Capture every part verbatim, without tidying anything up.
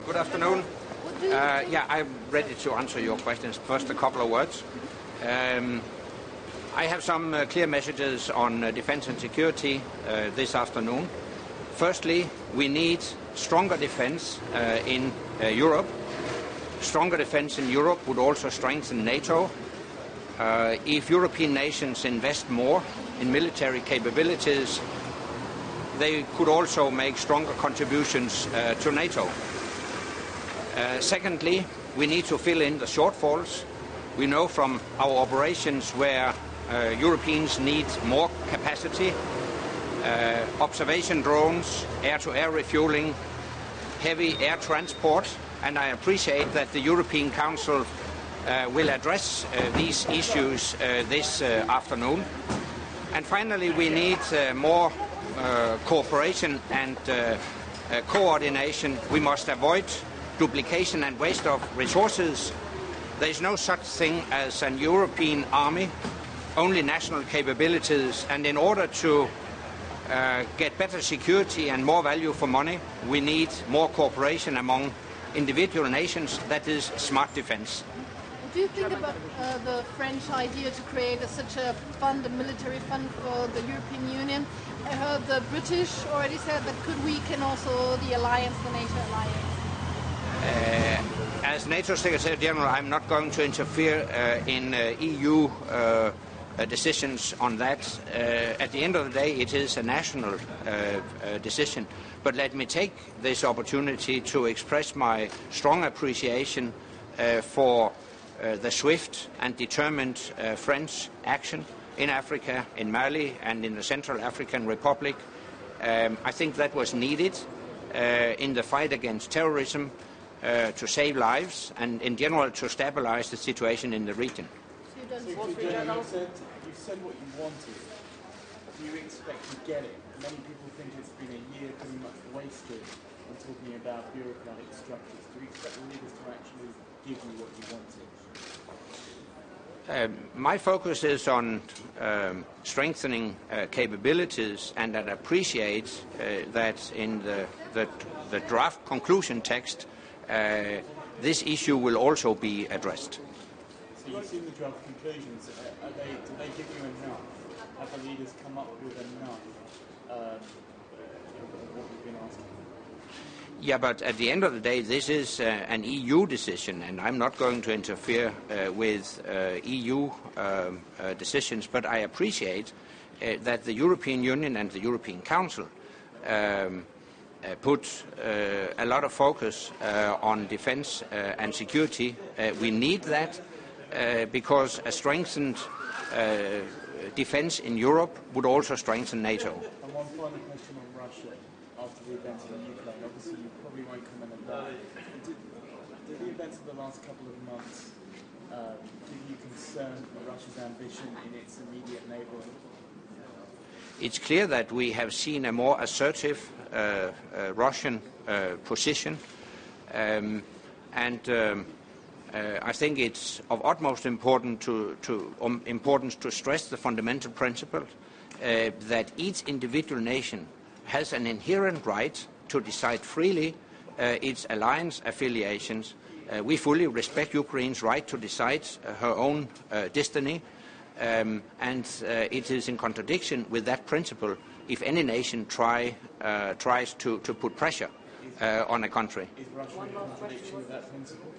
Good afternoon. Uh, yeah, I'm ready to answer your questions. First, a couple of words. Um, I have some uh, clear messages on uh, defense and security uh, this afternoon. Firstly, we need stronger defense uh, in uh, Europe. Stronger defense in Europe would also strengthen NATO. Uh, if European nations invest more in military capabilities, they could also make stronger contributions uh, to NATO. Uh, secondly, we need to fill in the shortfalls. We know from our operations where uh, Europeans need more capacity, uh, observation drones, air-to-air refueling, heavy air transport, and I appreciate that the European Council uh, will address uh, these issues uh, this uh, afternoon. And finally, we need uh, more uh, cooperation and uh, uh, coordination. We must avoid duplication and waste of resources. There is no such thing as an European army, only national capabilities, and in order to uh, get better security and more value for money, we need more cooperation among individual nations, that is smart defense. What do you think about uh, the French idea to create a, such a fund, a military fund for the European Union? I heard the British already said that could weaken also the alliance, the NATO alliance. Uh, as NATO Secretary General, I'm not going to interfere uh, in uh, E U uh, uh, decisions on that. Uh, at the end of the day, it is a national uh, uh, decision. But let me take this opportunity to express my strong appreciation uh, for uh, the swift and determined uh, French action in Africa, in Mali, and in the Central African Republic. Um, I think that was needed uh, in the fight against terrorism. Uh, to save lives and, in general, to stabilize the situation in the region. So you said, you said what you wanted. Do you expect to get it? Many people think it's been a year pretty much wasted on talking about bureaucratic structures. Do you expect the leaders to actually give you what you wanted? Um, my focus is on um, strengthening uh, capabilities, and I appreciate uh, that in the, the, the draft conclusion text Uh, this issue will also be addressed. So you've seen the draft conclusions. Are they, do they give you enough? Have the leaders come up with enough um, of what you've been asking? Yeah, but at the end of the day, this is uh, an E U decision, and I'm not going to interfere uh, with uh, E U um, uh, decisions, but I appreciate uh, that the European Union and the European Council um, Uh, put uh, a lot of focus uh, on defense uh, and security. Uh, we need that uh, because a strengthened uh, defense in Europe would also strengthen NATO. And one final question on Russia after the events in Ukraine. Obviously, you probably won't comment on that. Did, did the events of the last couple of months um, give you concern for Russia's ambition in its immediate neighbourhood? It's clear that we have seen a more assertive uh, uh, Russian uh, position, um, and um, uh, I think it's of utmost important to, to, um, importance to stress the fundamental principle uh, that each individual nation has an inherent right to decide freely uh, its alliance affiliations. Uh, we fully respect Ukraine's right to decide uh, her own uh, destiny. Um, and uh, it is in contradiction with that principle if any nation try, uh, tries to, to put pressure uh, on a country. Is Russia in contradiction with that principle?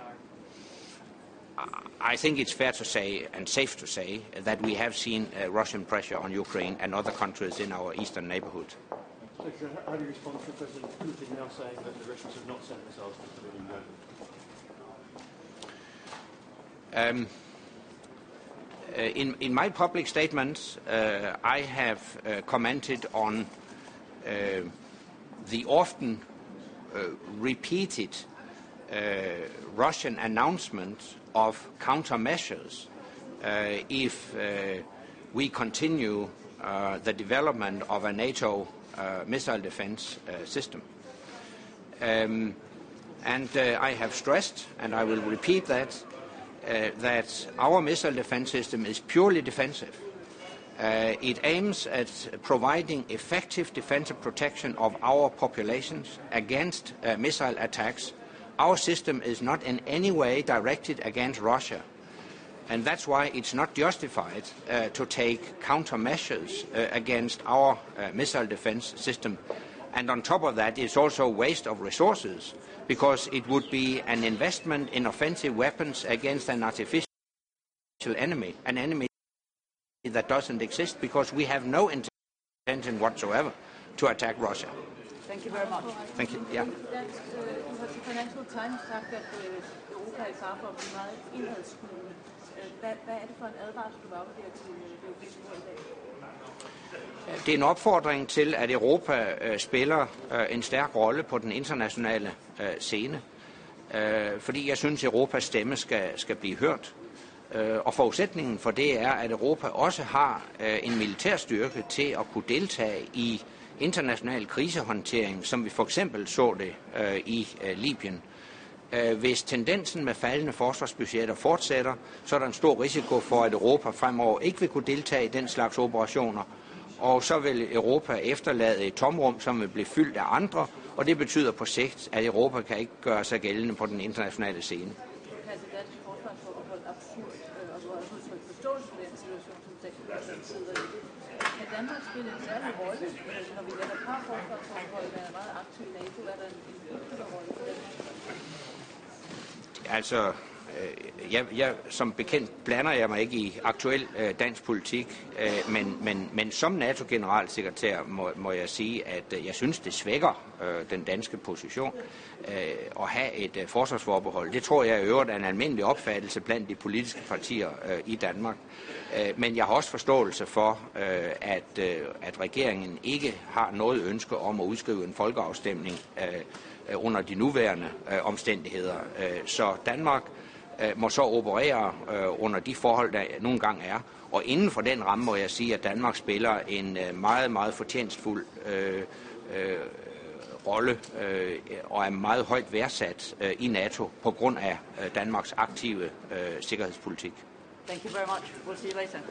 I think it's fair to say and safe to say that we have seen uh, Russian pressure on Ukraine and other countries in our eastern neighborhood. So, how do you respond to President Putin now saying that the Russians have not sent missiles to civilian um, Uh, in, in my public statements, uh, I have uh, commented on uh, the often uh, repeated uh, Russian announcement of countermeasures uh, if uh, we continue uh, the development of a NATO uh, missile defense uh, system. Um, and uh, I have stressed, and I will repeat that, Uh, that our missile defense system is purely defensive. Uh, it aims at providing effective defensive protection of our populations against uh, missile attacks. Our system is not in any way directed against Russia, and that's why it's not justified uh, to take countermeasures uh, against our uh, missile defense system. And on top of that, it's also a waste of resources, because it would be an investment in offensive weapons against an artificial enemy, an enemy that doesn't exist, because we have no intention whatsoever to attack Russia. Thank you very much. Thank you. Yeah. Dansk, øh, du har til Financial Times sagt, at øh, Europa er i fare for at blive meget indadsskuende. Hvad, hvad er det for en advarsel, du afgiver til det europæiske råd i dag? Det er en opfordring til, at Europa øh, spiller øh, en stærk rolle på den internationale øh, scene, øh, fordi jeg synes, at Europas stemme skal, skal blive hørt. Øh, og forudsætningen for det er, at Europa også har øh, en militær styrke til at kunne deltage i international krisehåndtering, som vi for eksempel så det øh, i øh, Libyen. Øh, hvis tendensen med faldende forsvarsbudgetter fortsætter, så er der en stor risiko for, at Europa fremover ikke vil kunne deltage i den slags operationer, og så vil Europa efterlade et tomrum, som vil blive fyldt af andre, og det betyder på sigt, at Europa kan ikke gøre sig gældende på den internationale scene. Kan Danmark spille en særlig rolle, når vi netop har forsvarsforhold, der er meget aktiv i NATO? Er der en rolle for Danmark? Altså, øh, jeg, jeg, som bekendt blander jeg mig ikke i aktuel øh, dansk politik, øh, men, men, men som NATO-generalsekretær må, må jeg sige, at øh, jeg synes, det svækker øh, den danske position øh, at have et øh, forsvarsforbehold. Det tror jeg i øvrigt er en almindelig opfattelse blandt de politiske partier øh, i Danmark. Øh, men jeg har også forståelse for, øh, at, øh, at regeringen ikke har noget ønske om at udskrive en folkeafstemning øh, under de nuværende øh, omstændigheder. Øh, så Danmark øh, må så operere øh, under de forhold, der nogle gange er. Og inden for den ramme må jeg sige, at Danmark spiller en øh, meget, meget fortjenstfuld øh, øh, rolle øh, og er meget højt værdsat øh, i NATO på grund af øh, Danmarks aktive øh, sikkerhedspolitik. Thank you very much. We'll see you later.